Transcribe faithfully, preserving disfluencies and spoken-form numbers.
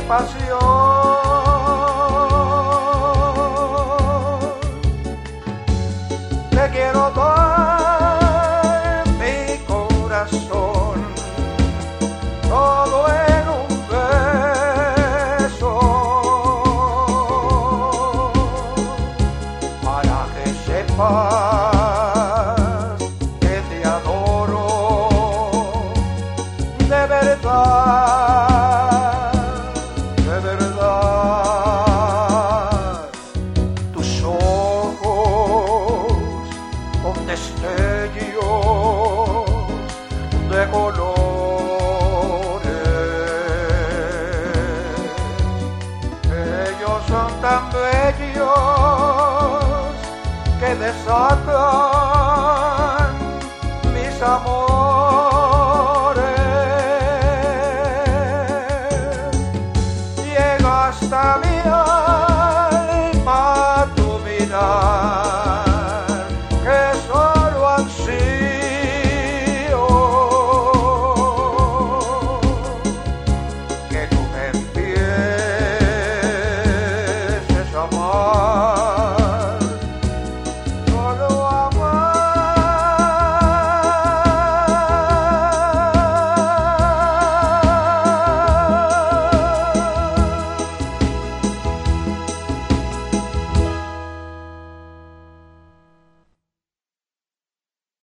pasión. Te quiero dar mi corazón, todo en un beso, para que sepas que te adoro de verdad, de verdad. Tus ojos con destellos de colores, ellos son tan bellos que desatan